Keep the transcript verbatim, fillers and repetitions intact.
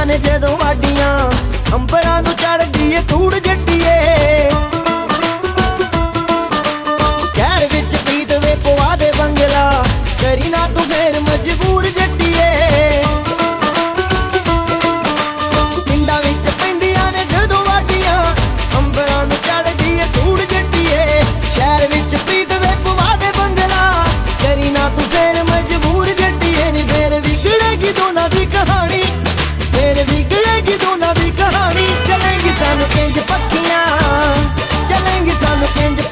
ਪੈਂਦੀਆਂ ਨੇ ਜਦੋਂ ਵਾਡੀਆਂ, ਅੰਬਰਾਂ ਨੂੰ ਚੜਦੀ ਏ ਧੂੜ ਜੱਟੀਏ। ਸ਼ਹਿਰ ਵਿੱਚ ਪ੍ਰੀਤ ਵੇ ਪਵਾ ਦੇ ਬੰਗਲਾ, ਕਰੀ ਨਾ ਤੂੰ ਫੇਰ ਮਜਬੂਰ ਜੱਟੀਏ। ਪਿੰਡਾਂ ਵਿੱਚ ਪੈਂਦੀਆਂ ਨੇ ਜਦੋਂ ਵਾਡੀਆਂ, ਅੰਬਰਾਂ ਨੂੰ ਚੜਦੀ ਏ ਧੂੜ ਜੱਟੀਏ। ਸ਼ਹਿਰ ਵਿੱਚ ਪ੍ਰੀਤ ਵੇ ਪਵਾ ਦੇ ਬੰਗਲਾ, ਕਰੀ ਨਾ ਤੂੰ ਫੇਰ ਮਜਬੂਰ ਜੱਟੀਏ। ਨੀ ਫੇਰ ਵਿਗੜੇਗੀ ਦੋਨਾਂ ਦੀ ਕਹਾਣੀ, ਫੇਰ ਵਿਗੜੇਗੀ ਦੋਨਾਂ ਦੀ ਕਹਾਣੀ। ਚਲੇਂਗੀ ਸਾਨੂੰ ਕਿੰਜ ਪੱਖੀਆਂ, ਚਲੇਂਗੀ ਸਾਨੂੰ ਕਿੰਜ